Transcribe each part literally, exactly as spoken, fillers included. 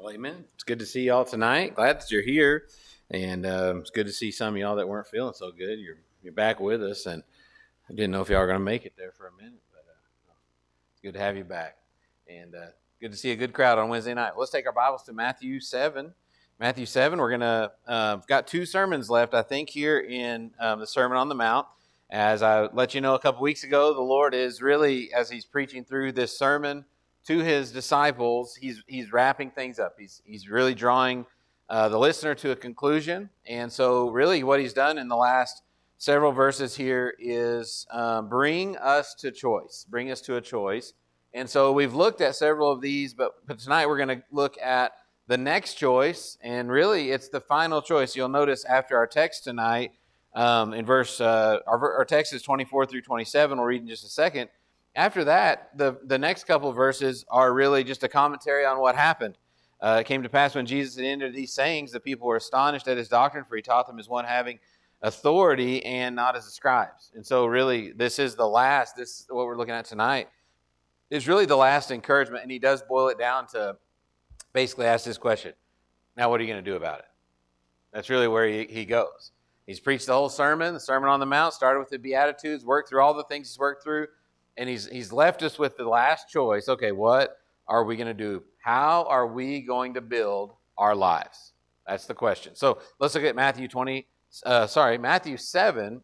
Well, amen. It's good to see y'all tonight. Glad that you're here, and uh, it's good to see some of y'all that weren't feeling so good. You're you're back with us, and I didn't know if y'all were going to make it there for a minute, but uh, it's good to have you back, and uh, good to see a good crowd on Wednesday night. Let's take our Bibles to Matthew seven. Matthew seven. We're gonna uh, got two sermons left, I think, here in um, the Sermon on the Mount. As I let you know a couple weeks ago, the Lord is really, as He's preaching through this sermon to His disciples, He's He's wrapping things up. He's He's really drawing uh, the listener to a conclusion. And so really what He's done in the last several verses here is um, bring us to choice, bring us to a choice. And so we've looked at several of these, but, but tonight we're going to look at the next choice, and really it's the final choice. You'll notice after our text tonight, um, in verse, uh, our, our text is twenty-four through twenty-seven, we'll read in just a second. After that, the, the next couple of verses are really just a commentary on what happened. Uh, it came to pass when Jesus had ended these sayings, the people were astonished at His doctrine, for He taught them as one having authority and not as the scribes. And so really, this is the last, this what we're looking at tonight, is really the last encouragement, and He does boil it down to basically ask this question: now what are you going to do about it? That's really where he, he goes. He's preached the whole sermon, the Sermon on the Mount, started with the Beatitudes, worked through all the things He's worked through, and he's he's left us with the last choice. Okay, what are we going to do? How are we going to build our lives? That's the question. So let's look at Matthew twenty. Uh, sorry, Matthew seven,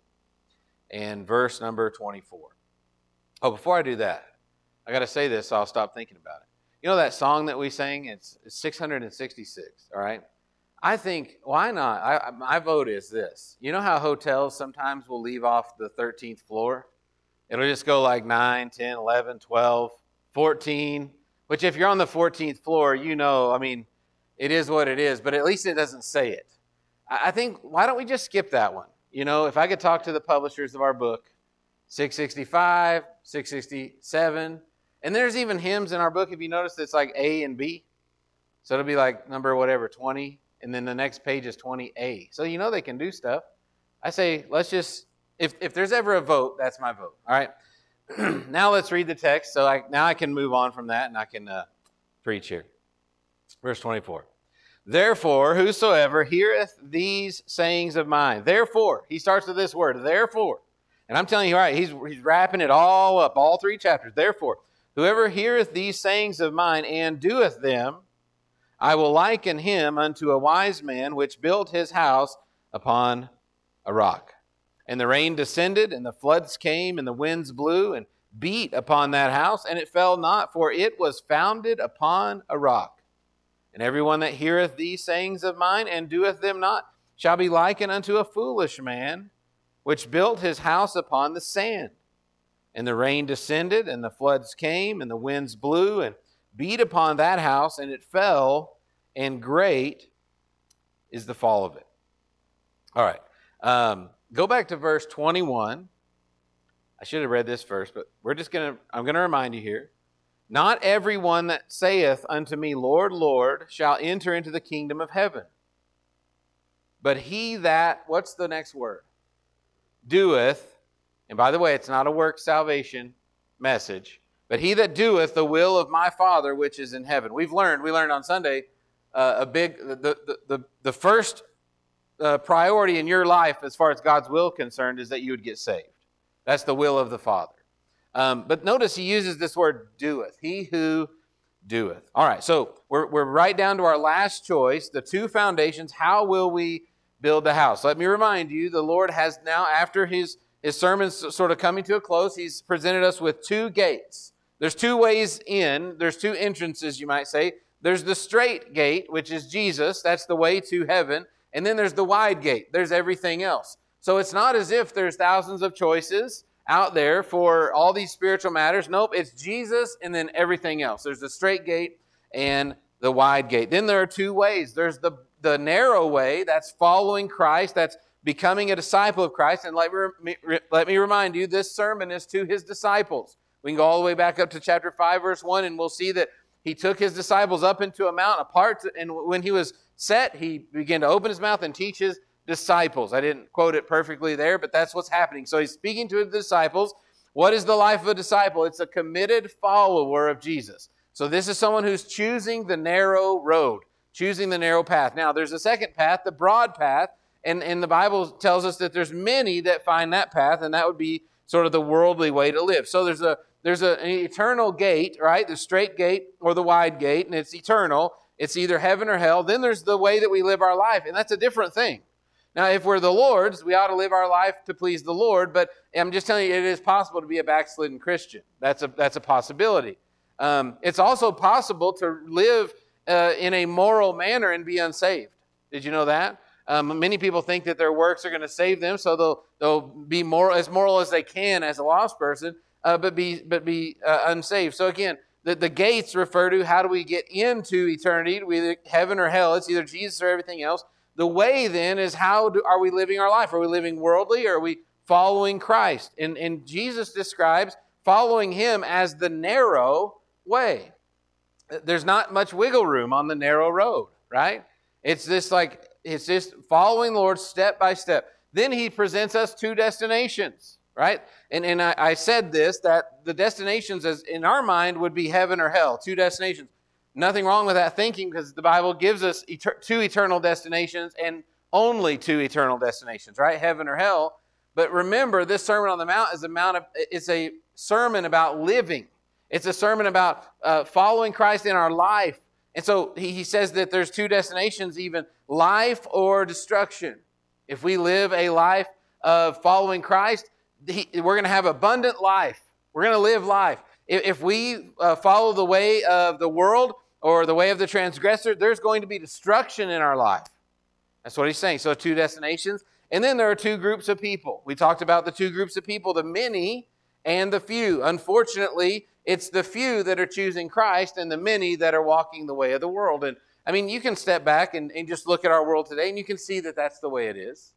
and verse number twenty-four. Oh, before I do that, I got to say this, so I'll stop thinking about it. You know that song that we sang? It's, it's six hundred sixty-six. All right. I think, why not? I, my vote is this. You know how hotels sometimes will leave off the thirteenth floor? It'll just go like nine, ten, eleven, twelve, fourteen, which if you're on the fourteenth floor, you know, I mean, it is what it is, but at least it doesn't say it. I think, why don't we just skip that one? You know, if I could talk to the publishers of our book, six sixty-five, six sixty-seven, and there's even hymns in our book, if you notice, it's like A and B. So it'll be like number whatever, twenty, and then the next page is twenty A. So you know they can do stuff. I say, let's just, If if there's ever a vote, that's my vote. All right. Now let's read the text. So I, now I can move on from that, and I can uh, preach here. Verse twenty-four. Therefore, whosoever heareth these sayings of mine. Therefore, he starts with this word, therefore. And I'm telling you, all right, he's, he's wrapping it all up, all three chapters. Therefore, whoever heareth these sayings of mine and doeth them, I will liken him unto a wise man which built his house upon a rock. And the rain descended, and the floods came, and the winds blew, and beat upon that house, and it fell not, for it was founded upon a rock. And everyone that heareth these sayings of mine, and doeth them not, shall be likened unto a foolish man, which built his house upon the sand. And the rain descended, and the floods came, and the winds blew, and beat upon that house, and it fell, and great is the fall of it. All right. Um... Go back to verse twenty-one. I should have read this first, but we're just going to, I'm going to remind you here. Not everyone that saith unto me, Lord, Lord, shall enter into the kingdom of heaven. But he that, what's the next word? Doeth, and by the way, it's not a work salvation message, but he that doeth the will of my Father which is in heaven. We've learned, we learned on Sunday, uh, a big, the, the, the, the first Uh, priority in your life as far as God's will concerned is that you would get saved. That's the will of the Father. Um, but notice he uses this word doeth. He who doeth. All right, so we're, we're right down to our last choice, the two foundations. How will we build the house? Let me remind you, the Lord has now, after his, his sermon's sort of coming to a close, he's presented us with two gates. There's two ways in. There's two entrances, you might say. There's the straight gate, which is Jesus. That's the way to heaven. And then there's the wide gate. There's everything else. So it's not as if there's thousands of choices out there for all these spiritual matters. Nope, it's Jesus and then everything else. There's the straight gate and the wide gate. Then there are two ways. There's the, the narrow way, that's following Christ, that's becoming a disciple of Christ. And let me, let me remind you, this sermon is to his disciples. We can go all the way back up to chapter five, verse one, and we'll see that he took his disciples up into a mountain apart, and when he was set, he began to open his mouth and teach his disciples. I didn't quote it perfectly there, but that's what's happening. So he's speaking to his disciples. What is the life of a disciple? It's a committed follower of Jesus. So this is someone who's choosing the narrow road, choosing the narrow path. Now, there's a second path, the broad path, and, and the Bible tells us that there's many that find that path, and that would be sort of the worldly way to live. So there's a there's a, an eternal gate, right? The straight gate or the wide gate, and it's eternal. It's either heaven or hell. Then there's the way that we live our life, and that's a different thing. Now, if we're the Lord's, we ought to live our life to please the Lord, but I'm just telling you, it is possible to be a backslidden Christian. That's a, that's a possibility. Um, it's also possible to live uh, in a moral manner and be unsaved. Did you know that? Um, many people think that their works are going to save them, so they'll they'll be moral, as moral as they can as a lost person, uh, but be but be uh, unsaved. So again, the, the gates refer to how do we get into eternity, either heaven or hell. It's either Jesus or everything else. The way then is how do, are we living our life? Are we living worldly, or are we following Christ? And, and Jesus describes following Him as the narrow way. There's not much wiggle room on the narrow road, right? It's just like, it's just following the Lord step by step. Then He presents us two destinations, right? And, and I, I said this, that the destinations as in our mind would be heaven or hell, two destinations. Nothing wrong with that thinking, because the Bible gives us et- two eternal destinations and only two eternal destinations, right? Heaven or hell. But remember, this Sermon on the Mount is a mount of, it's a sermon about living. It's a sermon about uh, following Christ in our life. And so he, he says that there's two destinations even, life or destruction. If we live a life of following Christ, he, we're going to have abundant life. We're going to live life. If, if we uh, follow the way of the world or the way of the transgressor, there's going to be destruction in our life. That's what he's saying. So two destinations. And then there are two groups of people. We talked about the two groups of people, the many and the few. Unfortunately, it's the few that are choosing Christ and the many that are walking the way of the world. And I mean, you can step back and, and just look at our world today, and you can see that that's the way it is.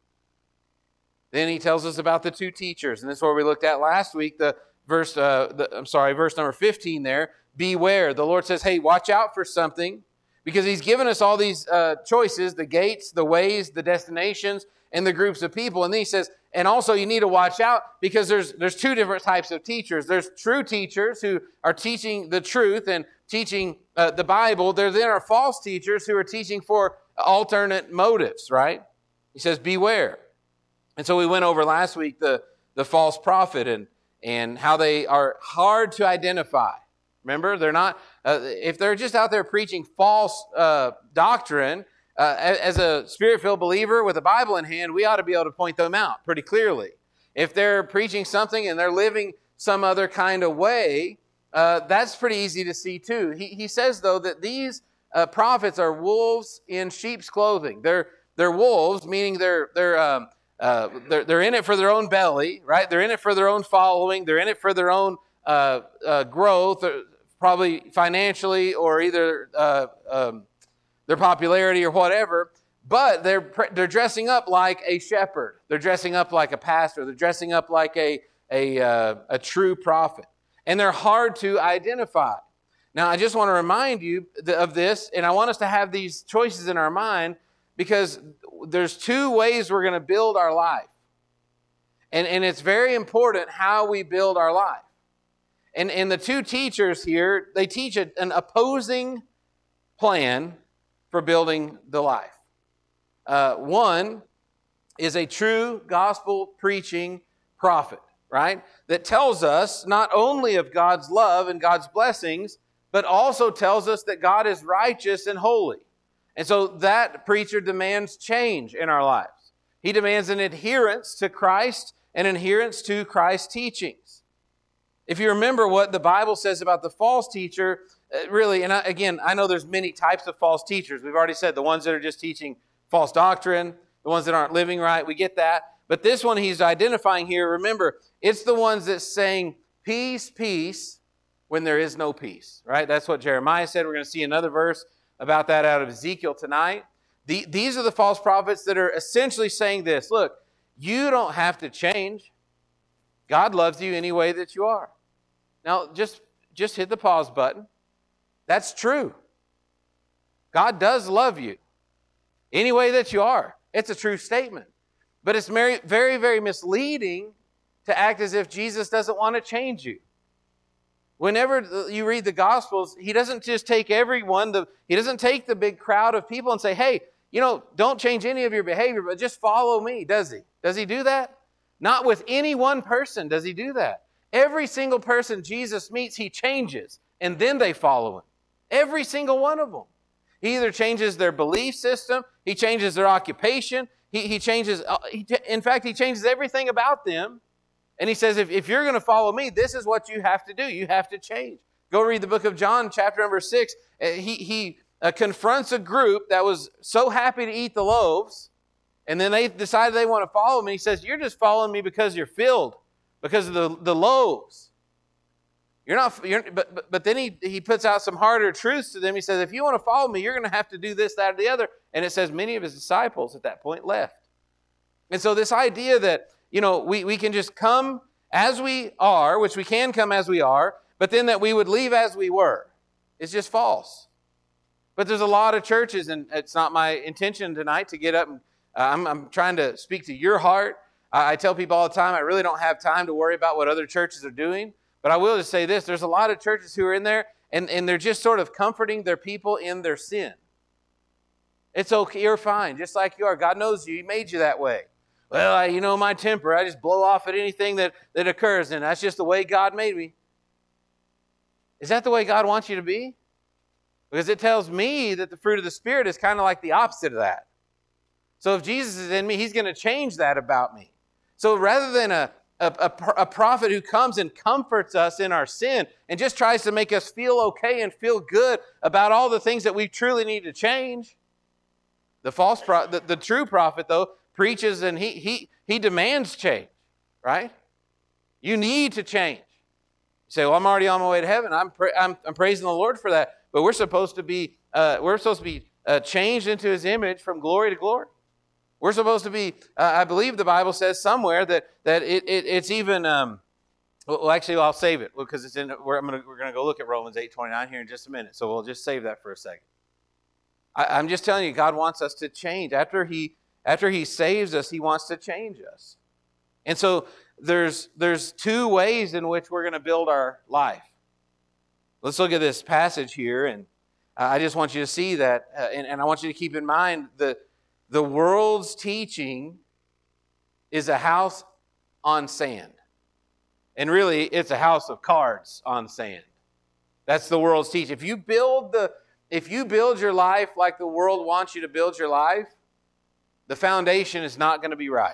Then he tells us about the two teachers, and this is what we looked at last week. The verse, uh, the, I'm sorry, verse number fifteen there. Beware. The Lord says, hey, watch out for something, because He's given us all these uh, choices, the gates, the ways, the destinations, and the groups of people. And then He says, and also you need to watch out, because there's there's two different types of teachers. There's true teachers who are teaching the truth and teaching uh, the Bible. There then are false teachers who are teaching for alternate motives, right? He says, beware. And so we went over last week the, the false prophet and, and how they are hard to identify. Remember, they're not, uh, if they're just out there preaching false uh, doctrine, uh, as a Spirit-filled believer with a Bible in hand, we ought to be able to point them out pretty clearly. If they're preaching something and they're living some other kind of way, uh, that's pretty easy to see too. He, he says, though, that these uh, prophets are wolves in sheep's clothing. They're they're wolves, meaning they're they're um, uh, they're they're in it for their own belly, right? They're in it for their own following. They're in it for their own uh, uh, growth, or probably financially, or either uh, um, their popularity or whatever. But they're they're dressing up like a shepherd. They're dressing up like a pastor. They're dressing up like a a uh, a true prophet. And they're hard to identify. Now, I just want to remind you of this, and I want us to have these choices in our mind, because there's two ways we're going to build our life. And, and it's very important how we build our life. And, and the two teachers here, they teach a, an opposing plan for building the life. Uh, one is a true gospel preaching prophet, right? That tells us not only of God's love and God's blessings, but also tells us that God is righteous and holy. And so that preacher demands change in our lives. He demands an adherence to Christ and adherence to Christ's teachings. If you remember what the Bible says about the false teacher, really, and I, again, I know there's many types of false teachers. We've already said the ones that are just teaching false doctrine, the ones that aren't living right, we get that. But this one he's identifying here, remember, it's the ones that's saying peace, peace, when there is no peace, right? That's what Jeremiah said. We're going to see another verse about that out of Ezekiel tonight. The, these are the false prophets that are essentially saying this. Look, you don't have to change. God loves you any way that you are. Now, just, just hit the pause button. That's true. God does love you any way that you are. It's a true statement. But it's very, very, very misleading to act as if Jesus doesn't want to change you. Whenever you read the Gospels, he doesn't just take everyone, the, he doesn't take the big crowd of people and say, hey, you know, don't change any of your behavior, but just follow me, does he? Does he do that? Not with any one person does he do that. Every single person Jesus meets, he changes, and then they follow him. Every single one of them. He either changes their belief system, he changes their occupation, he, he changes, he, in fact, he changes everything about them. And he says, if, if you're going to follow me, this is what you have to do. You have to change. Go read the book of John, chapter number six. He, he uh, confronts a group that was so happy to eat the loaves, and then they decided they want to follow him. And he says, you're just following me because you're filled, because of the, the loaves. You're not, you're, but, but, but then he, he puts out some harder truths to them. He says, if you want to follow me, you're going to have to do this, that, or the other. And it says many of his disciples at that point left. And so this idea that, you know, we, we can just come as we are, which we can come as we are, but then that we would leave as we were, is just false. But there's a lot of churches, and it's not my intention tonight to get up and uh, I'm, I'm trying to speak to your heart. I, I tell people all the time, I really don't have time to worry about what other churches are doing. But I will just say this, there's a lot of churches who are in there, and, and they're just sort of comforting their people in their sin. It's okay, you're fine, just like you are. God knows you, he made you that way. Well, I, you know, my temper, I just blow off at anything that, that occurs, and that's just the way God made me. Is that the way God wants you to be? Because it tells me that the fruit of the Spirit is kind of like the opposite of that. So if Jesus is in me, he's going to change that about me. So rather than a, a, a, a prophet who comes and comforts us in our sin and just tries to make us feel okay and feel good about all the things that we truly need to change, the false pro- the, the true prophet, though, preaches and he, he, he demands change, right? You need to change. You say, well, I'm already on my way to heaven. I'm, pra- I'm, I'm praising the Lord for that. But we're supposed to be, uh, we're supposed to be uh, changed into his image from glory to glory. We're supposed to be, uh, I believe the Bible says somewhere that, that it, it, it's even, um, well, actually, I'll save it because it's in, we're, I'm gonna, we're going to go look at Romans eight twenty-nine here in just a minute. So we'll just save that for a second. I, I'm just telling you, God wants us to change. After he After he saves us, he wants to change us. And so there's, there's two ways in which we're going to build our life. Let's look at this passage here, and I just want you to see that, uh, and, and I want you to keep in mind that the world's teaching is a house on sand. And really, it's a house of cards on sand. That's the world's teaching. If you build the, if you build your life like the world wants you to build your life, the foundation is not going to be right.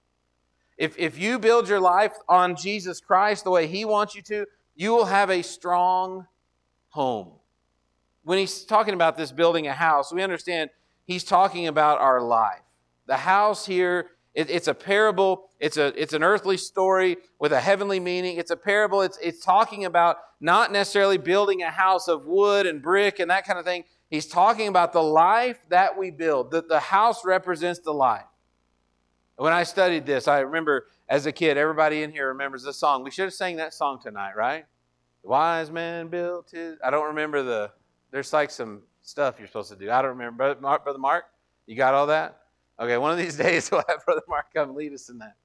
If, if you build your life on Jesus Christ the way he wants you to, you will have a strong home. When he's talking about this building a house, we understand he's talking about our life. The house here, it, it's a parable. It's a it's an earthly story with a heavenly meaning. It's a parable. It's, it's talking about not necessarily building a house of wood and brick and that kind of thing. He's talking about the life that we build. The, the house represents the life. When I studied this, I remember as a kid, everybody in here remembers this song. We should have sang that song tonight, right? The wise man built his... I don't remember the... There's like some stuff you're supposed to do. I don't remember. Brother Mark, Brother Mark, you got all that? Okay, one of these days we'll have Brother Mark come lead us in that.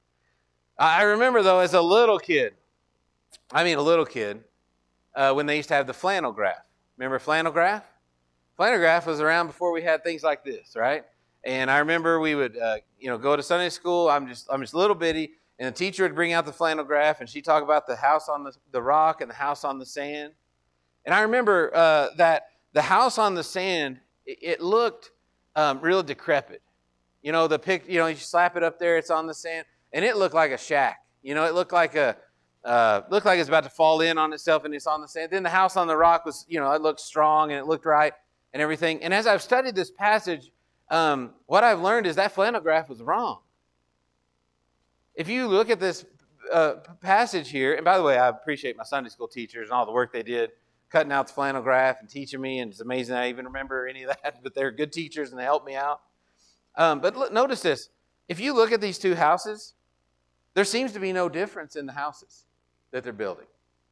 I remember, though, as a little kid, I mean a little kid, uh, when they used to have the flannel graph. Remember flannel graph? Flannel graph was around before we had things like this, right? And I remember we would, uh, you know, go to Sunday school. I'm just, I'm just little bitty, and the teacher would bring out the flannel graph, and she'd talk about the house on the, the rock and the house on the sand. And I remember uh, that the house on the sand, it, it looked um, real decrepit. You know, the pic, you know, you slap it up there, it's on the sand, and it looked like a shack. You know, it looked like a, uh, looked like it's about to fall in on itself, and it's on the sand. Then the house on the rock was, you know, it looked strong and it looked right and everything. And as I've studied this passage, um, what I've learned is that flannel graph was wrong. If you look at this uh, passage here, and by the way, I appreciate my Sunday school teachers and all the work they did cutting out the flannel graph and teaching me, and it's amazing I even remember any of that, but they're good teachers and they helped me out. Um, but look, notice this. If you look at these two houses, there seems to be no difference in the houses that they're building.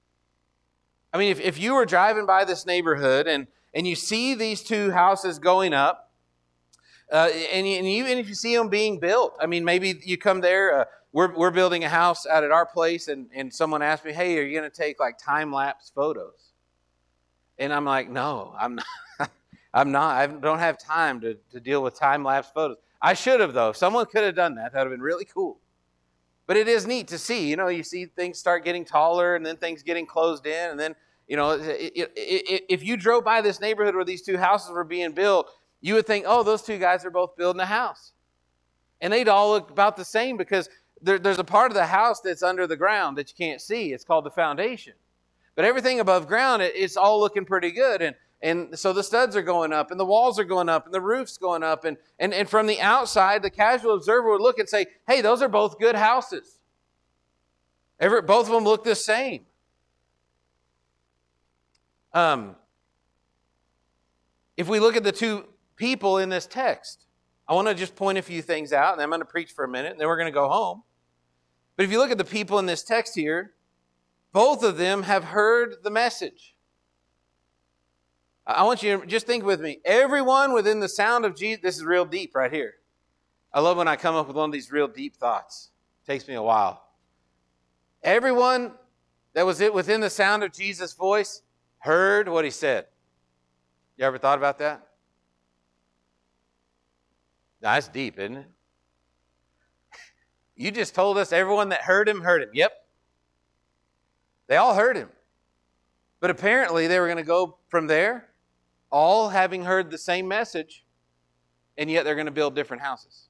I mean, if, if you were driving by this neighborhood and, and you see these two houses going up, uh, and, you, and even if you see them being built, I mean, maybe you come there uh, we're we're building a house out at our place, and, and someone asked me, hey, are you going to take like time-lapse photos? And I'm like, no, I'm not. I'm not. I don't have time to, to deal with time-lapse photos. I should have, though. If someone could have done that, that would have been really cool. But it is neat to see. You know, you see things start getting taller, and then things getting closed in, and then, you know, it, it, it, if you drove by this neighborhood where these two houses were being built, you would think, oh, those two guys are both building a house. And they'd all look about the same, because there, there's a part of the house that's under the ground that you can't see. It's called the foundation. But everything above ground, it, it's all looking pretty good. And and so the studs are going up, and the walls are going up, and the roof's going up. And, and, and from the outside, the casual observer would look and say, hey, those are both good houses. Every, both of them look the same. Um, if we look at the two people in this text, I want to just point a few things out, and I'm going to preach for a minute, and then we're going to go home. But if you look at the people in this text here, both of them have heard the message. I want you to just think with me. Everyone within the sound of Jesus, this is real deep right here. I love when I come up with one of these real deep thoughts. It takes me a while. Everyone that was within the sound of Jesus' voice heard what he said. You ever thought about that? That's deep, isn't it? You just told us everyone that heard him heard him. Yep. They all heard him. But apparently they were going to go from there, all having heard the same message, and yet they're going to build different houses.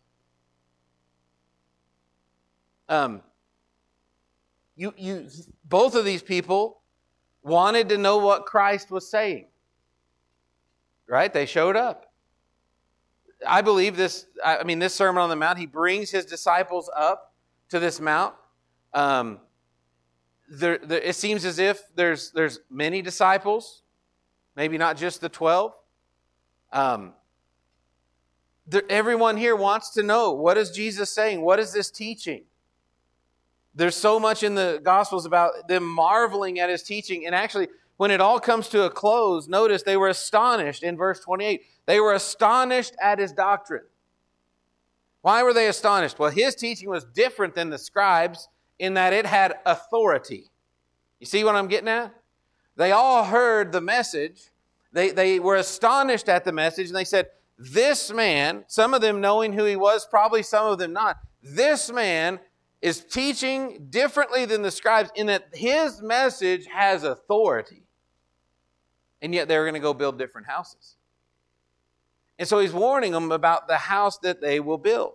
Um, you, you, both of these people wanted to know what Christ was saying. Right? They showed up. I believe this, I mean, this Sermon on the Mount, he brings his disciples up to this mount. Um, there, there, it seems as if there's, there's many disciples, maybe not just the twelve. Um, there, everyone here wants to know, what is Jesus saying? What is this teaching? There's so much in the Gospels about them marveling at his teaching. And actually, when it all comes to a close, notice they were astonished in verse twenty-eight. They were astonished at his doctrine. Why were they astonished? Well, his teaching was different than the scribes in that it had authority. You see what I'm getting at? They all heard the message. They, they were astonished at the message, and they said, this man, some of them knowing who he was, probably some of them not, this man is teaching differently than the scribes in that his message has authority. And yet they're going to go build different houses. And so he's warning them about the house that they will build.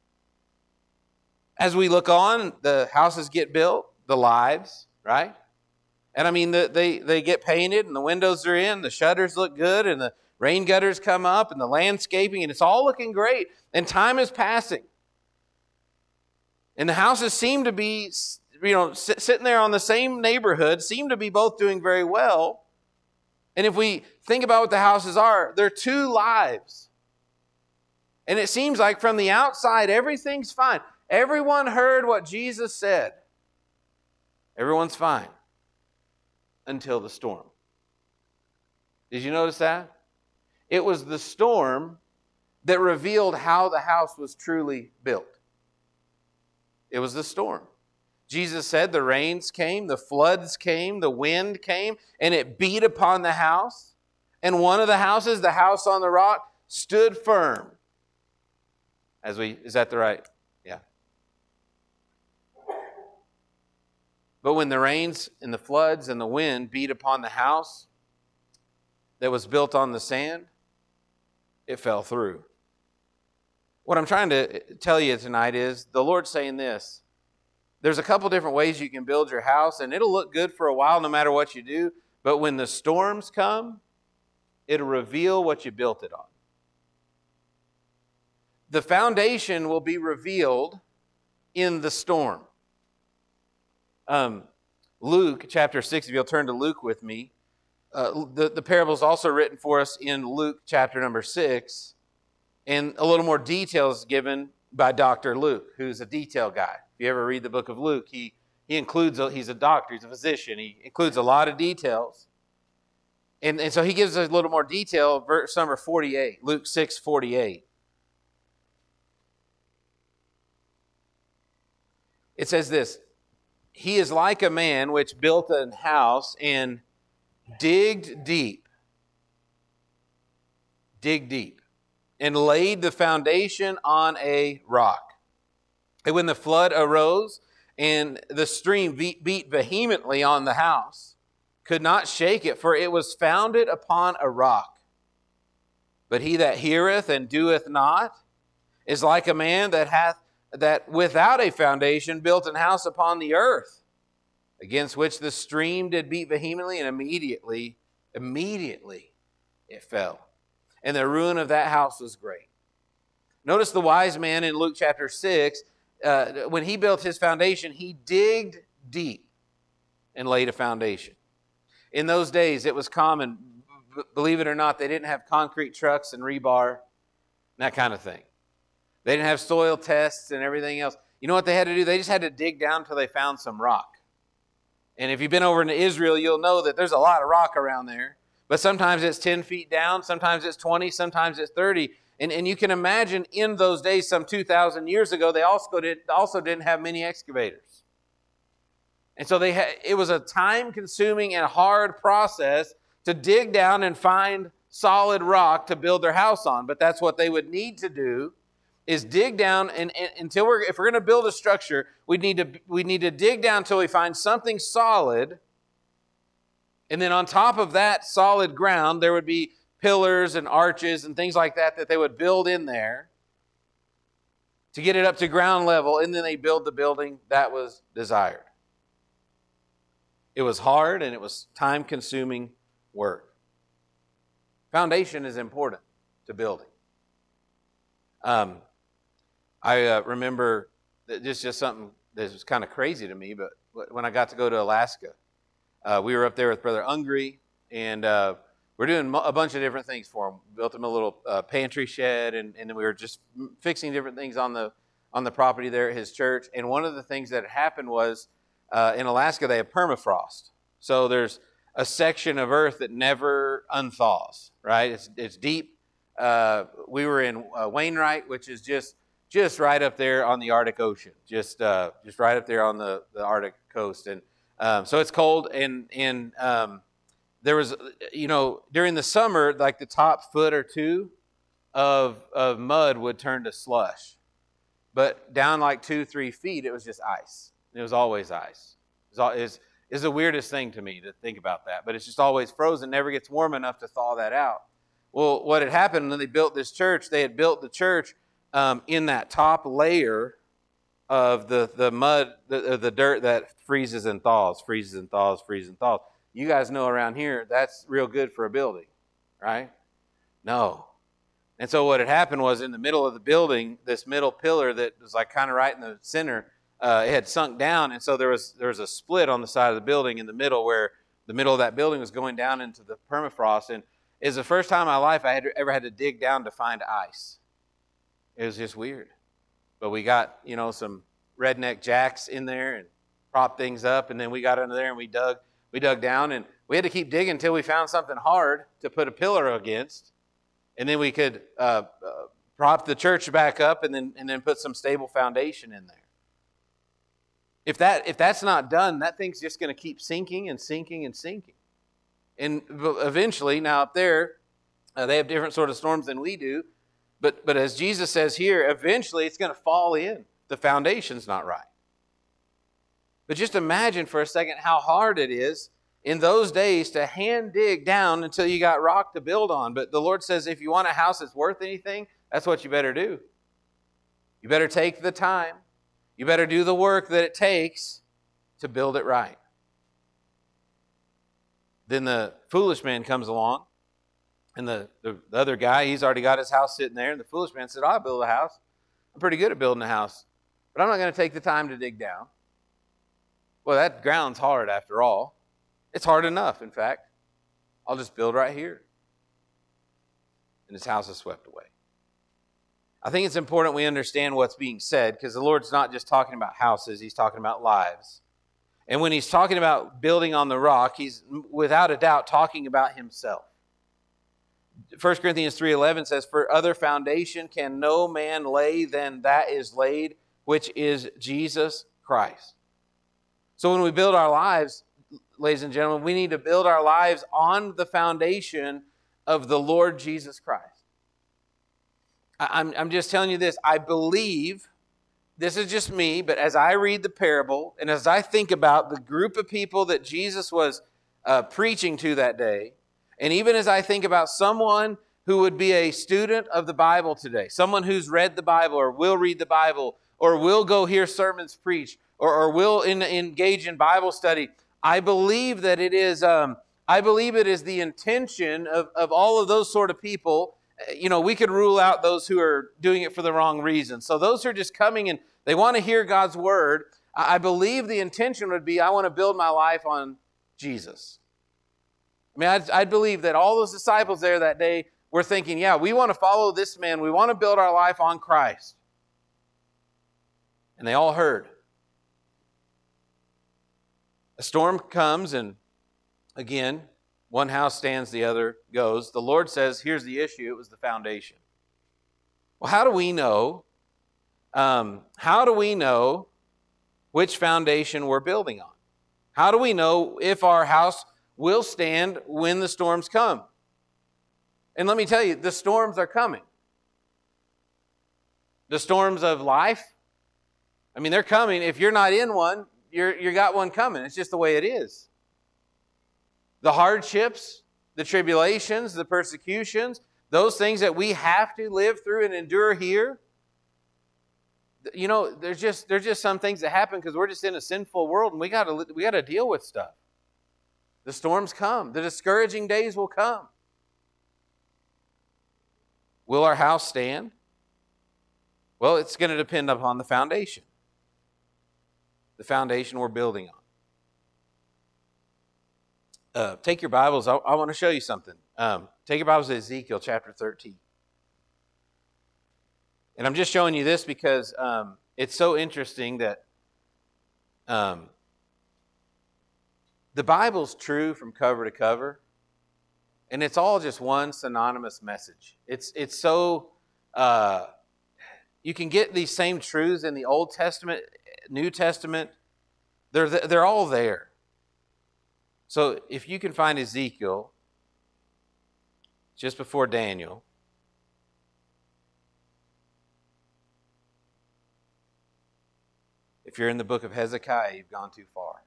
As we look on, the houses get built, the lives, right? And I mean, the, they, they get painted, and the windows are in, the shutters look good, and the rain gutters come up, and the landscaping, and it's all looking great. And time is passing. And the houses seem to be, you know, sit, sitting there on the same neighborhood, seem to be both doing very well. And if we think about what the houses are, they're two lives. And it seems like from the outside, everything's fine. Everyone heard what Jesus said. Everyone's fine. Until the storm. Did you notice that? It was the storm that revealed how the house was truly built. It was the storm. Jesus said the rains came, the floods came, the wind came, and it beat upon the house. And one of the houses, the house on the rock, stood firm. As we, is that the right? Yeah. But when the rains and the floods and the wind beat upon the house that was built on the sand, it fell through. What I'm trying to tell you tonight is the Lord's saying this. There's a couple different ways you can build your house, and it'll look good for a while no matter what you do. But when the storms come, it'll reveal what you built it on. The foundation will be revealed in the storm. Um, Luke chapter six, if you'll turn to Luke with me. Uh, the, the parable is also written for us in Luke chapter number six. And a little more details given by Doctor Luke, who's a detail guy. If you ever read the book of Luke, he, he includes, a, he's a doctor, he's a physician. He includes a lot of details. And, and so he gives us a little more detail, verse number forty-eight, Luke six forty-eight. It says this, he is like a man which built an house and digged deep, dig deep, and laid the foundation on a rock. And when the flood arose and the stream beat, beat vehemently on the house, could not shake it, for it was founded upon a rock. But he that heareth and doeth not is like a man that hath that without a foundation built an house upon the earth, against which the stream did beat vehemently, and immediately, immediately it fell. And the ruin of that house was great. Notice the wise man in Luke chapter six, uh, when he built his foundation, he digged deep and laid a foundation. In those days, it was common, b- believe it or not, they didn't have concrete trucks and rebar, that kind of thing. They didn't have soil tests and everything else. You know what they had to do? They just had to dig down until they found some rock. And if you've been over into Israel, you'll know that there's a lot of rock around there. But sometimes it's ten feet down, sometimes it's twenty, sometimes it's thirty. And, and you can imagine in those days, some two thousand years ago, they also, did, also didn't have many excavators. And so they had, it was a time-consuming and hard process to dig down and find solid rock to build their house on. But that's what they would need to do, is dig down, and, and until we're, if we're going to build a structure, we need to we need to dig down until we find something solid, and then on top of that solid ground, there would be pillars and arches and things like that that they would build in there to get it up to ground level, and then they build the building that was desired. It was hard and it was time-consuming work. Foundation is important to building. Um. I uh, remember that this is just something that was kind of crazy to me, but when I got to go to Alaska, uh, we were up there with Brother Ungry, and uh, we're doing a bunch of different things for him. We built him a little uh, pantry shed, and, and we were just fixing different things on the on the property there at his church. And one of the things that happened was uh, in Alaska, they have permafrost. So there's a section of earth that never unthaws, right? It's, it's deep. Uh, we were in uh, Wainwright, which is just Just right up there on the Arctic Ocean, just uh, just right up there on the, the Arctic coast, and um, so it's cold. And and um, there was, you know, during the summer, like the top foot or two of of mud would turn to slush, but down like two three feet, it was just ice. It was always ice. It was, is is the weirdest thing to me to think about that, but it's just always frozen. Never gets warm enough to thaw that out. Well, what had happened when they built this church? They had built the church. Um, in that top layer of the, the mud, the, the dirt that freezes and thaws, freezes and thaws, freezes and thaws. You guys know around here, that's real good for a building, right? No. And so what had happened was in the middle of the building, this middle pillar that was like kind of right in the center, uh, it had sunk down. And so there was there was a split on the side of the building in the middle where the middle of that building was going down into the permafrost. And it was the first time in my life I had ever had to dig down to find ice. It was just weird. But we got, you know, some redneck jacks in there and propped things up, and then we got under there and we dug we dug down, and we had to keep digging until we found something hard to put a pillar against, and then we could uh, uh, prop the church back up and then and then put some stable foundation in there. If that if that's not done, that thing's just going to keep sinking and sinking and sinking. And eventually, now up there, uh, they have different sort of storms than we do. But but as Jesus says here, eventually it's going to fall in. The foundation's not right. But just imagine for a second how hard it is in those days to hand dig down until you got rock to build on. But the Lord says if you want a house that's worth anything, that's what you better do. You better take the time. You better do the work that it takes to build it right. Then the foolish man comes along. And the, the, the other guy, he's already got his house sitting there. And the foolish man said, I'll build a house. I'm pretty good at building a house. But I'm not going to take the time to dig down. Well, that ground's hard after all. It's hard enough, in fact. I'll just build right here. And his house is swept away. I think it's important we understand what's being said, because the Lord's not just talking about houses. He's talking about lives. And when he's talking about building on the rock, he's without a doubt talking about himself. First Corinthians three eleven says, for other foundation can no man lay than that is laid, which is Jesus Christ. So when we build our lives, ladies and gentlemen, we need to build our lives on the foundation of the Lord Jesus Christ. I'm, I'm just telling you this. I believe, this is just me, but as I read the parable and as I think about the group of people that Jesus was uh, preaching to that day, and even as I think about someone who would be a student of the Bible today, someone who's read the Bible or will read the Bible or will go hear sermons preached or, or will in, engage in Bible study, I believe that it is, um, I believe it is the intention of, of all of those sort of people. You know, we could rule out those who are doing it for the wrong reason. So those who are just coming and they want to hear God's word, I believe the intention would be, I want to build my life on Jesus. I mean, I'd, I'd believe that all those disciples there that day were thinking, yeah, we want to follow this man. We want to build our life on Christ. And they all heard. A storm comes and again, one house stands, the other goes. The Lord says, here's the issue. It was the foundation. Well, how do we know? Um, how do we know which foundation we're building on? How do we know if our house will stand when the storms come? And let me tell you, the storms are coming. The storms of life, I mean, they're coming. If you're not in one, you're you got one coming. It's just the way it is. The hardships, the tribulations, the persecutions, those things that we have to live through and endure here. You know, there's just there's just some things that happen because we're just in a sinful world and we got to we got to deal with stuff. The storms come. The discouraging days will come. Will our house stand? Well, it's going to depend upon the foundation. The foundation we're building on. Uh, take your Bibles. I, I want to show you something. Um, take your Bibles to Ezekiel chapter thirteen. And I'm just showing you this because um, it's so interesting that um, the Bible's true from cover to cover. And it's all just one synonymous message. It's, it's so... Uh, you can get these same truths in the Old Testament, New Testament. They're, they're all there. So if you can find Ezekiel just before Daniel. If you're in the book of Hezekiah, you've gone too far.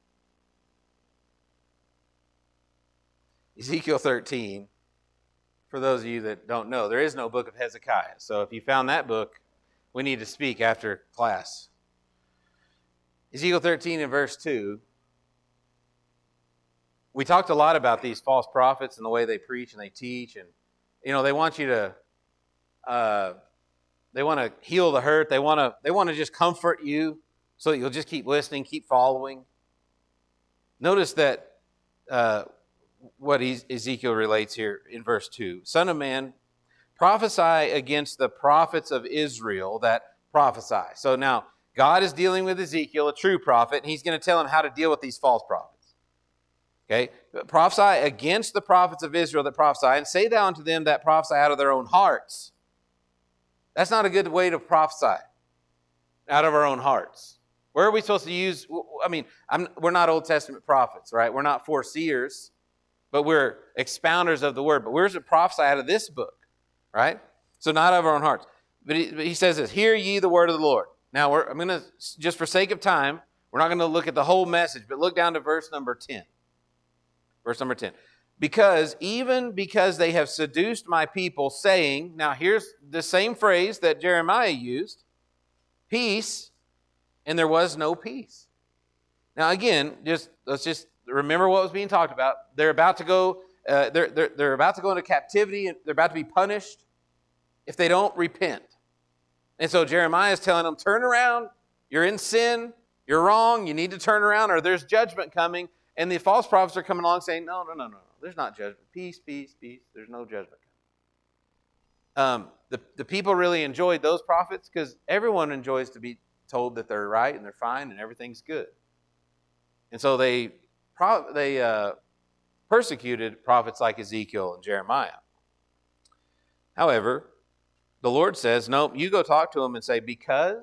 Ezekiel thirteen, for those of you that don't know, there is no book of Hezekiah. So if you found that book, we need to speak after class. Ezekiel thirteen and verse two. We talked a lot about these false prophets and the way they preach and they teach. And, you know, they want you to, uh, they want to heal the hurt. They want to, they want to just comfort you so that you'll just keep listening, keep following. Notice that uh, what Ezekiel relates here in verse two. Son of man, prophesy against the prophets of Israel that prophesy. So now, God is dealing with Ezekiel, a true prophet, and he's going to tell him how to deal with these false prophets. Okay? Prophesy against the prophets of Israel that prophesy, and say thou unto them that prophesy out of their own hearts. That's not a good way to prophesy, out of our own hearts. Where are we supposed to use, I mean, I'm, we're not Old Testament prophets, right? We're not foreseers, but we're expounders of the word. But we're to prophesy out of this book, right? So not out of our own hearts. But he, but he says this, hear ye the word of the Lord. Now, we're, I'm going to, just for sake of time, we're not going to look at the whole message, but look down to verse number ten. Verse number ten. Because, even because they have seduced my people, saying, now here's the same phrase that Jeremiah used, peace, and there was no peace. Now again, just let's just remember what was being talked about. They're about to go, uh, they're, they're, they're about to go into captivity, and they're about to be punished if they don't repent. And so Jeremiah is telling them, turn around, you're in sin, you're wrong, you need to turn around, or there's judgment coming. And the false prophets are coming along saying, no, no, no, no, there's not judgment. Peace, peace, peace. There's no judgment. Um, the, the people really enjoyed those prophets because everyone enjoys to be told that they're right and they're fine and everything's good. And so they, they uh, persecuted prophets like Ezekiel and Jeremiah. However, the Lord says, no, you go talk to them and say, because,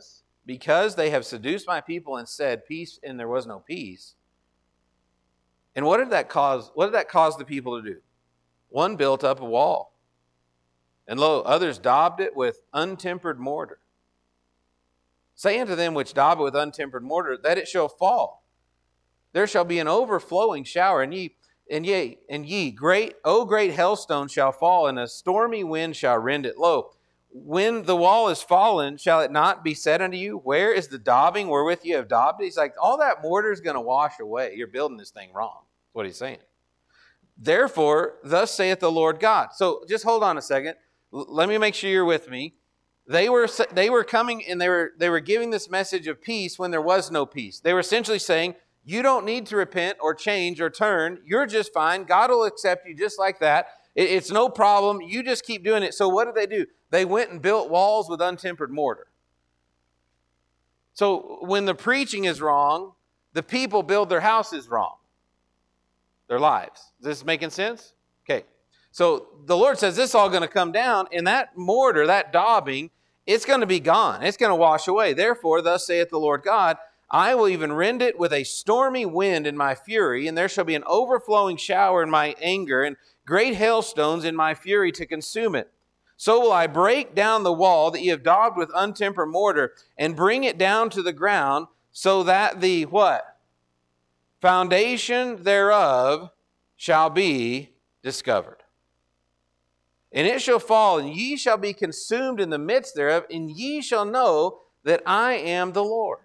because they have seduced my people and said peace, and there was no peace. And what did that cause? What did that cause the people to do? One built up a wall, and lo, others daubed it with untempered mortar. Say unto them which daub it with untempered mortar, that it shall fall. There shall be an overflowing shower, and ye, and ye, and ye, great, O great hailstone shall fall, and a stormy wind shall rend it. Lo, when the wall is fallen, shall it not be said unto you, where is the daubing wherewith you have daubed it? He's like, all that mortar is going to wash away. You're building this thing wrong. That's what he's saying. Therefore, thus saith the Lord God. So just hold on a second. L- let me make sure you're with me. They were they were coming and they were they were giving this message of peace when there was no peace. They were essentially saying, you don't need to repent or change or turn. You're just fine. God will accept you just like that. It, it's no problem. You just keep doing it. So what did they do? They went and built walls with untempered mortar. So when the preaching is wrong, the people build their houses wrong. Their lives. Is this making sense? Okay. So the Lord says this is all going to come down, and that mortar, that daubing, it's going to be gone. It's going to wash away. Therefore, thus saith the Lord God, I will even rend it with a stormy wind in my fury, and there shall be an overflowing shower in my anger, and great hailstones in my fury to consume it. So will I break down the wall that ye have daubed with untempered mortar, and bring it down to the ground, so that the what? Foundation thereof shall be discovered. And it shall fall, and ye shall be consumed in the midst thereof, and ye shall know that I am the Lord.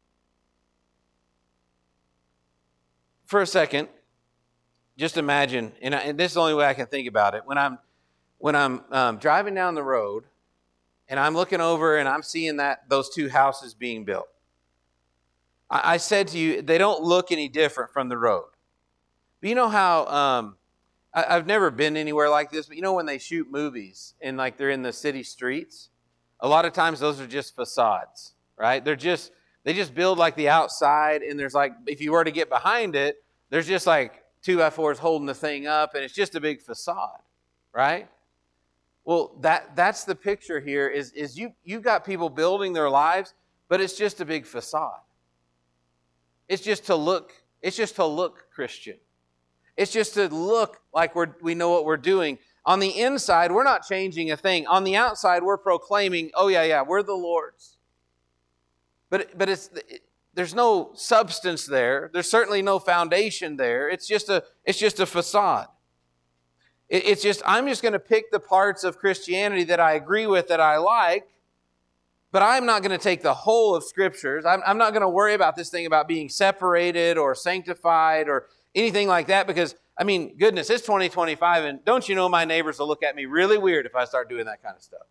For a second, just imagine, and, I, and this is the only way I can think about it, when I'm when I'm um, driving down the road, and I'm looking over and I'm seeing that those two houses being built. I, I said to you, they don't look any different from the road. But you know how... Um, I've never been anywhere like this, but you know when they shoot movies and like they're in the city streets, a lot of times those are just facades, right? They're just, they just build like the outside, and there's like, if you were to get behind it, there's just like two by fours holding the thing up, and it's just a big facade, right? Well, that that's the picture here is, is you, you've got people building their lives, but it's just a big facade. It's just to look, it's just to look Christian. It's just to look like we're, we know what we're doing. On the inside, we're not changing a thing. On the outside, we're proclaiming, oh, yeah, yeah, we're the Lord's. But, but it's, it, there's no substance there. There's certainly no foundation there. It's just a, it's just a facade. It, it's just, I'm just going to pick the parts of Christianity that I agree with, that I like, but I'm not going to take the whole of Scriptures. I'm, I'm not going to worry about this thing about being separated or sanctified or anything like that, because, I mean, goodness, it's twenty twenty-five, and don't you know my neighbors will look at me really weird if I start doing that kind of stuff.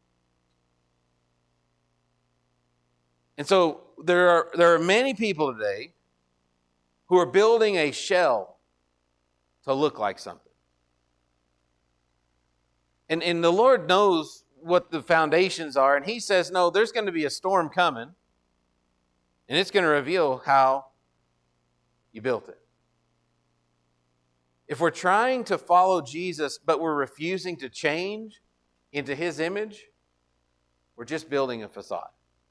And so there are, there are many people today who are building a shell to look like something. And, and the Lord knows what the foundations are, and He says, no, there's going to be a storm coming, and it's going to reveal how you built it. If we're trying to follow Jesus, but we're refusing to change into His image, we're just building a facade.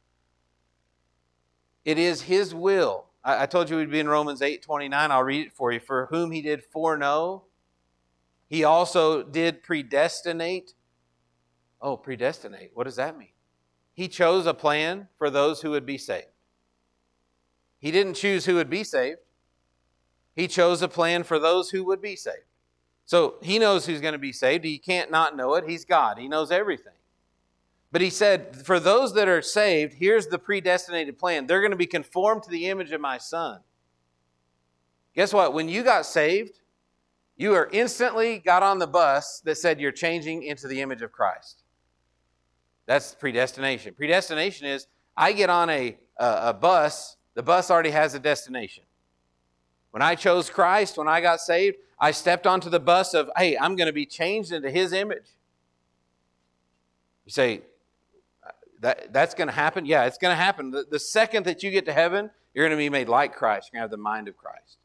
It is His will. I, I told you we'd be in Romans eight twenty-nine. I'll read it for you. For whom He did foreknow, He also did predestinate. Oh, predestinate. What does that mean? He chose a plan for those who would be saved. He didn't choose who would be saved. He chose a plan for those who would be saved. So He knows who's going to be saved. He can't not know it. He's God. He knows everything. But He said, for those that are saved, here's the predestinated plan. They're going to be conformed to the image of my Son. Guess what? When you got saved, you are instantly got on the bus that said you're changing into the image of Christ. That's predestination. Predestination is, I get on a, a, a bus, the bus already has a destination. When I chose Christ, when I got saved, I stepped onto the bus of, hey, I'm going to be changed into His image. You say, that, that's going to happen? Yeah, it's going to happen. The, the second that you get to heaven, you're going to be made like Christ. You're going to have the mind of Christ.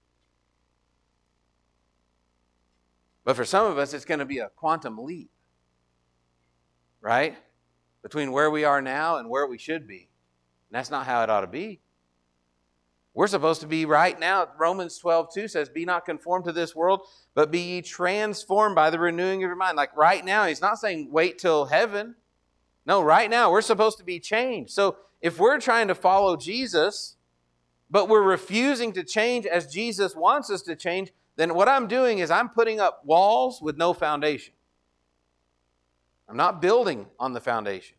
But for some of us, it's going to be a quantum leap, right? Between where we are now and where we should be. And that's not how it ought to be. We're supposed to be right now. Romans twelve two says, be not conformed to this world, but be ye transformed by the renewing of your mind. Like right now, he's not saying wait till heaven. No, right now, we're supposed to be changed. So if we're trying to follow Jesus, but we're refusing to change as Jesus wants us to change, then what I'm doing is I'm putting up walls with no foundation. I'm not building on the foundation.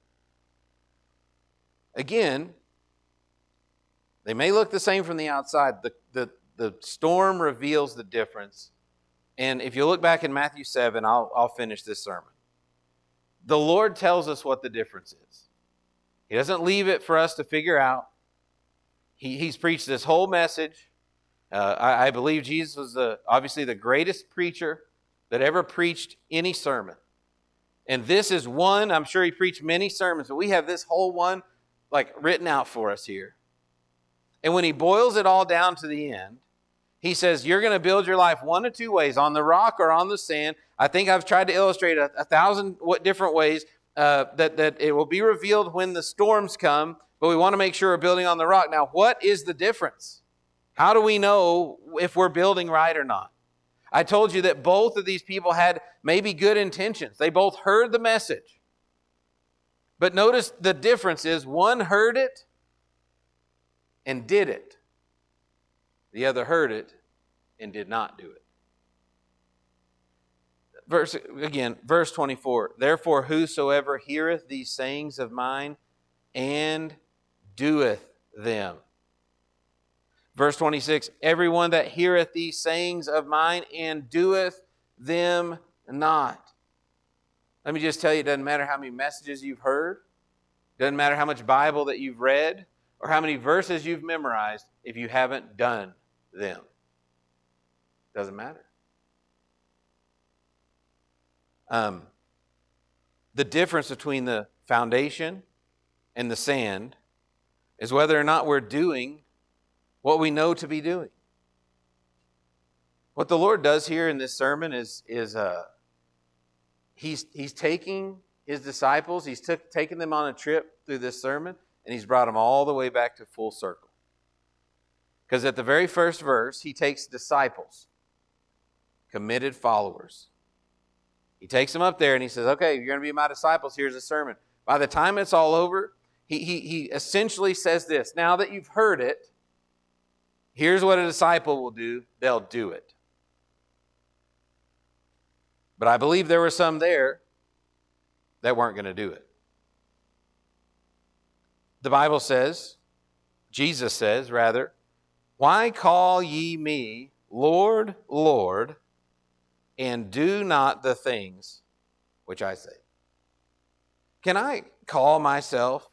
Again, they may look the same from the outside. The, the, the storm reveals the difference. And if you look back in Matthew seven, I'll, I'll finish this sermon. The Lord tells us what the difference is. He doesn't leave it for us to figure out. He, he's preached this whole message. Uh, I, I believe Jesus was the, obviously the greatest preacher that ever preached any sermon. And this is one, I'm sure he preached many sermons, but we have this whole one like written out for us here. And when he boils it all down to the end, he says, you're going to build your life one of two ways, on the rock or on the sand. I think I've tried to illustrate a, a thousand what different ways uh, that, that it will be revealed when the storms come, but we want to make sure we're building on the rock. Now, what is the difference? How do we know if we're building right or not? I told you that both of these people had maybe good intentions. They both heard the message. But notice the difference is one heard it and did it. The other heard it and did not do it. Verse again, verse twenty-four. Therefore, whosoever heareth these sayings of mine and doeth them. Verse twenty-six. Everyone that heareth these sayings of mine and doeth them not. Let me just tell you, it doesn't matter how many messages you've heard. It doesn't matter how much Bible that you've read or how many verses you've memorized if you haven't done them. Doesn't matter. Um, the difference between the foundation and the sand is whether or not we're doing what we know to be doing. What the Lord does here in this sermon is, is uh, he's, he's taking his disciples, he's took, taken them on a trip through this sermon, and he's brought them all the way back to full circle. Because at the very first verse, he takes disciples, committed followers. He takes them up there and he says, okay, you're going to be my disciples, here's a sermon. By the time it's all over, he, he, he essentially says this, now that you've heard it, here's what a disciple will do, they'll do it. But I believe there were some there that weren't going to do it. The Bible says, Jesus says, rather, why call ye me Lord, Lord, and do not the things which I say? Can I call myself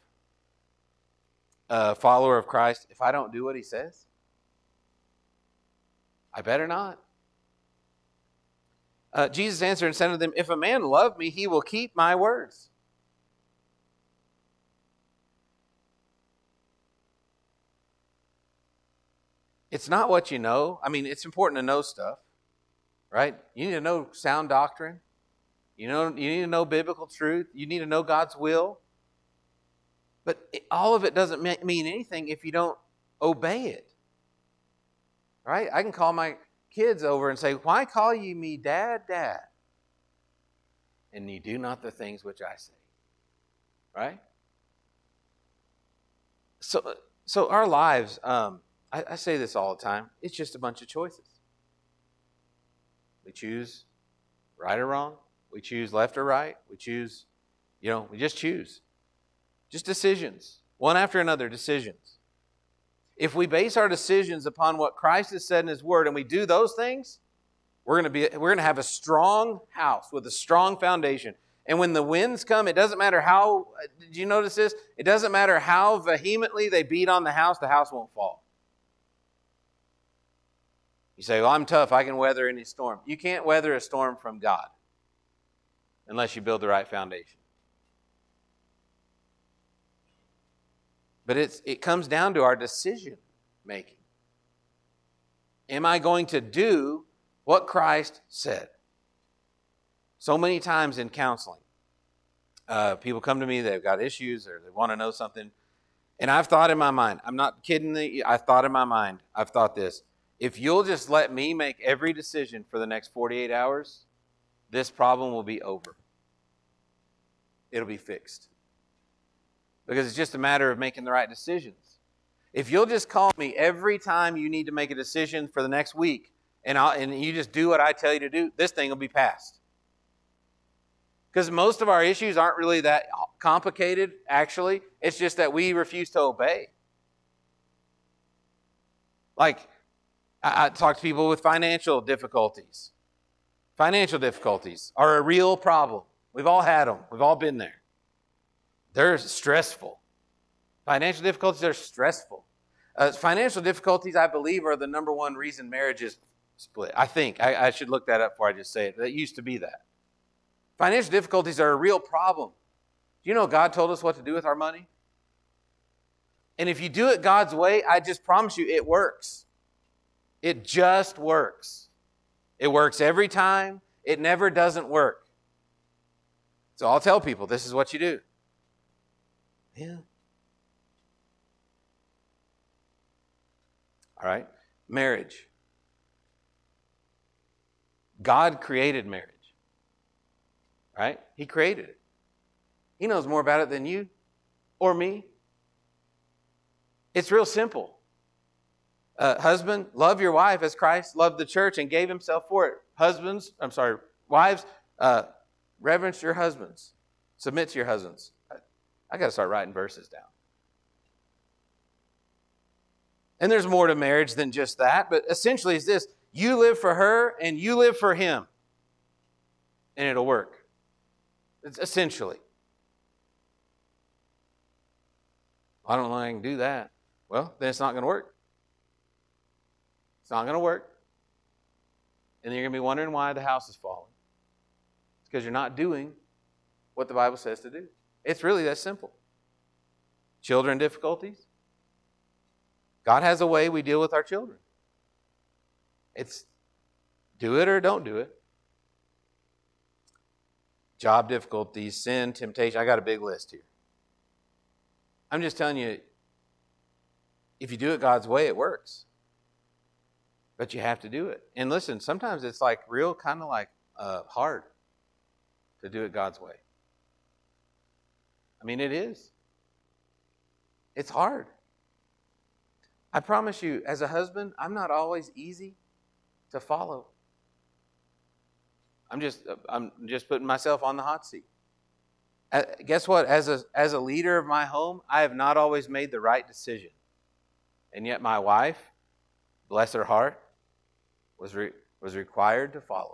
a follower of Christ if I don't do what he says? I better not. Uh, Jesus answered and said to them, if a man love me, he will keep my words. It's not what you know. I mean, it's important to know stuff, right? You need to know sound doctrine. You know, you need to know biblical truth. You need to know God's will. But it, all of it doesn't mean anything if you don't obey it. Right? I can call my kids over and say, why call you me dad, dad? And you do not the things which I say. Right? So, so our lives, um, I, I say this all the time, it's just a bunch of choices. We choose right or wrong. We choose left or right. We choose, you know, we just choose. Just decisions. One after another, decisions. If we base our decisions upon what Christ has said in his word and we do those things, we're going to be we're going to have a strong house with a strong foundation. And when the winds come, it doesn't matter how, did you notice this? It doesn't matter how vehemently they beat on the house, the house won't fall. You say, well, I'm tough, I can weather any storm. You can't weather a storm from God unless you build the right foundation. But it's, it comes down to our decision making. Am I going to do what Christ said? So many times in counseling, uh, people come to me, they've got issues or they want to know something, And I've thought in my mind, I'm not kidding you, I've thought in my mind, I've thought this, if you'll just let me make every decision for the next forty-eight hours, this problem will be over. It'll be fixed. Because it's just a matter of making the right decisions. If you'll just call me every time you need to make a decision for the next week, and, I'll, and you just do what I tell you to do, this thing will be passed. Because most of our issues aren't really that complicated, actually. It's just that we refuse to obey. Like, I, I talk to people with financial difficulties. Financial difficulties are a real problem. We've all had them. We've all been there. They're stressful. Financial difficulties are stressful. Uh, financial difficulties, I believe, are the number one reason marriages split. I think. I, I should look that up before I just say it. That used to be that. Financial difficulties are a real problem. Do you know God told us what to do with our money? And if you do it God's way, I just promise you it works. It just works. It works every time. It never doesn't work. So I'll tell people, this is what you do. Yeah. All right. Marriage. God created marriage. Right? He created it. He knows more about it than you or me. It's real simple. Uh, husband, love your wife as Christ loved the church and gave himself for it. Husbands, I'm sorry, wives, uh, reverence your husbands. Submit to your husbands. I, I got to start writing verses down. And there's more to marriage than just that, but essentially it's this. You live for her and you live for him. And it'll work. It's essentially. I don't know if I can do that. Well, then it's not going to work. It's not going to work. And then you're going to be wondering why the house is falling. It's because you're not doing what the Bible says to do. It's really that simple. Children difficulties. God has a way we deal with our children. It's do it or don't do it. Job difficulties, sin, temptation. I got a big list here. I'm just telling you, if you do it God's way, it works. But you have to do it. And listen, sometimes it's like real kind of like uh, hard to do it God's way. I mean, it is. It's hard. I promise you, as a husband, I'm not always easy to follow. I'm just I'm just putting myself on the hot seat. Uh, guess what? As a as a leader of my home, I have not always made the right decision. And yet my wife, bless her heart, was re, was required to follow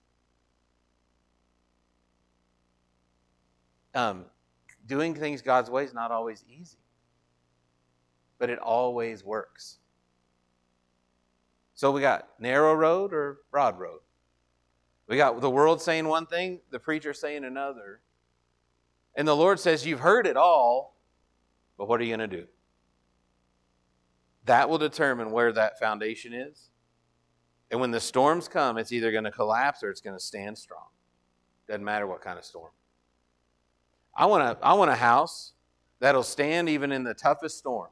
me. Um, doing things God's way is not always easy. But it always works. So we got narrow road or broad road. We got the world saying one thing, the preacher saying another. And the Lord says, you've heard it all, but what are you going to do? That will determine where that foundation is. And when the storms come, it's either going to collapse or it's going to stand strong. Doesn't matter what kind of storm. I want a, I want a house that'll stand even in the toughest storms.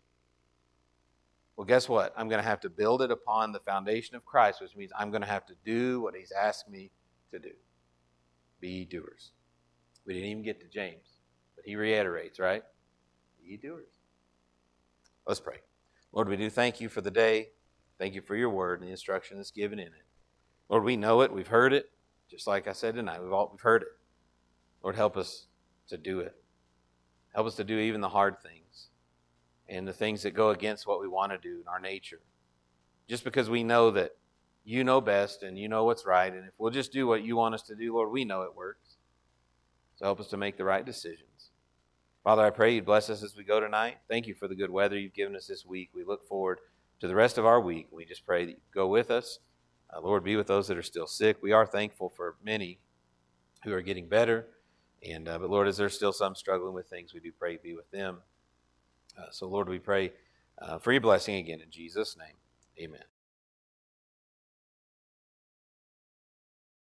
Well, guess what? I'm going to have to build it upon the foundation of Christ, which means I'm going to have to do what he's asked me to do. Be doers. We didn't even get to James, but he reiterates, right? Be doers. Let's pray. Lord, we do thank you for the day. Thank you for your word and the instruction that's given in it. Lord, we know it. We've heard it. Just like I said tonight, we've all we've heard it. Lord, help us to do it. Help us to do even the hard things and the things that go against what we want to do in our nature. Just because we know that you know best and you know what's right, and if we'll just do what you want us to do, Lord, we know it works. So help us to make the right decisions. Father, I pray you bless us as we go tonight. Thank you for the good weather you've given us this week. We look forward to the rest of our week. We just pray that you go with us. Uh, Lord, be with those that are still sick. We are thankful for many who are getting better. And uh, but Lord, as there's still some struggling with things, we do pray you be with them. Uh, so Lord, we pray uh, for your blessing again in Jesus' name. Amen.